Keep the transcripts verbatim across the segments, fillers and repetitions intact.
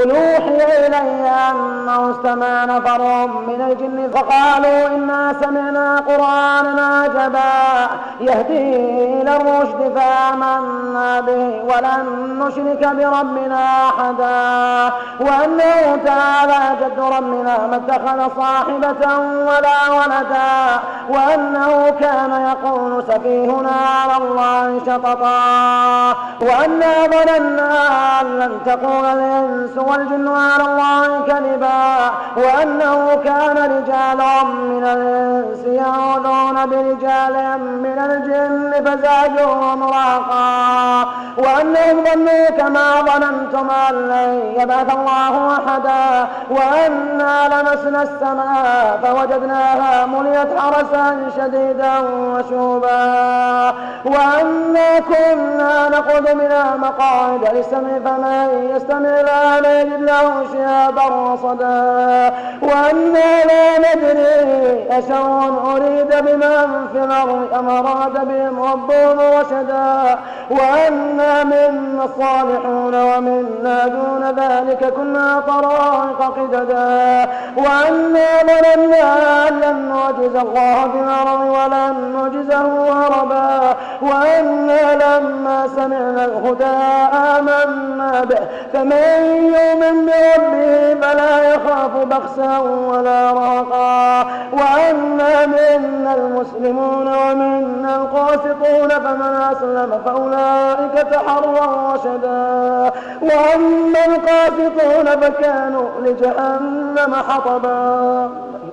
قل أوحي إلي أنه استمع نفر من الجن فقالوا إنا سمعنا قرآنا عجبا يهدي إلى الرشد فآمنا به ولن نشرك بربنا أحدا وأنه تعالى جد ربنا ما اتخذ صاحبة ولا ولدا وأنه كان يقول سفيهنا على الله شططا وأنا ظننا أن لن تقول الإنس والجن على الله كذبا وأنه كان رجال من الإنس يعوذون برجال من الجن فزادوهم رهقا وأنهم ظنوا كما ظننتم أن لن يبعث الله أحدا وأنا لمسنا السماء فوجدناها مليت حرسا شديدا وشوبا وأنا كنا نقعد منها مقاعد للسمع فمن يستمع الآن يجد له شهابا رصدا وأنا لا ندري أشر أريد بمن في الأرض أم أراد بهم ربهم رشدا وأنا منا الصالحون ومنا دون ذلك كنا طرائق قددا وأنا ظننا أن لن نعجز الله في الأرض ولن نعجزه هربا وأنا لما سمعنا الهدى آمنا به فمن يؤمن بربه فلا يخاف بخسا ولا رهقا وأنا منا المسلمون ومنا القاسطون فمن أسلم فأولئك تحروا رشدا وأما القاسطون فكانوا لجهنم حطبا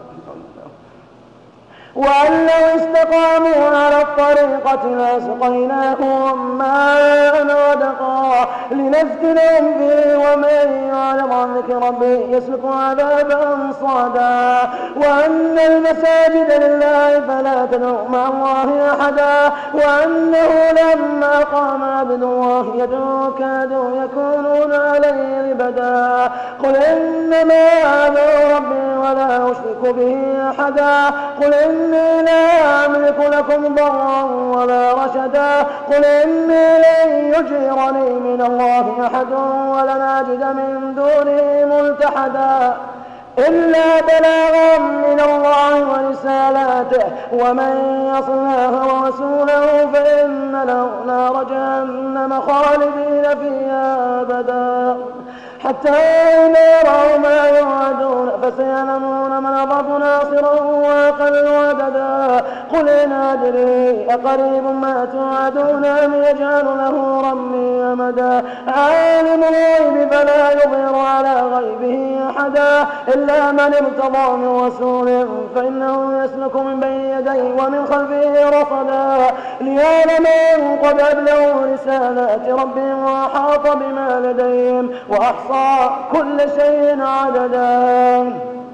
وأن لو استقاموا على الطريقة لأسقيناهم ماء غدقا لنفتنهم فيه ومن يعرض عن ذكر ربه يسلك عذابا صعدا وأن المساجد لله فلا تدعوا مع الله أحدا وأنه لما قام عبد الله يدعو كادوا يكونون عليه لبدا قل إنما أدعو ربي ولا أشرك به أحدا قل إني لا أملك لكم ضرا ولا رشدا قل إني لن يجيرني من الله أحد ولن أجد من دونه ملتحدا إلا بلاغا من الله ورسالاته ومن يصل الله ورسوله فإن له نار جهنم خالدين فيها أبدا حتى إذا رأوا ما يوعدون فسيعلمون من أضعف ناصرا وأقل عددا قل إن أدري أقريب ما توعدون أم يجعل له ربي أمدا عالم الغيب فلا يظهر على غيبه أحدا إلا من ارتضى من رسول فإنه يسلك من بين يديه ومن خلفه رصدا ليعلم أن قد أبلغوا رسالات ربهم وأحاط بما لديهم وأحصى كل شيء عددا.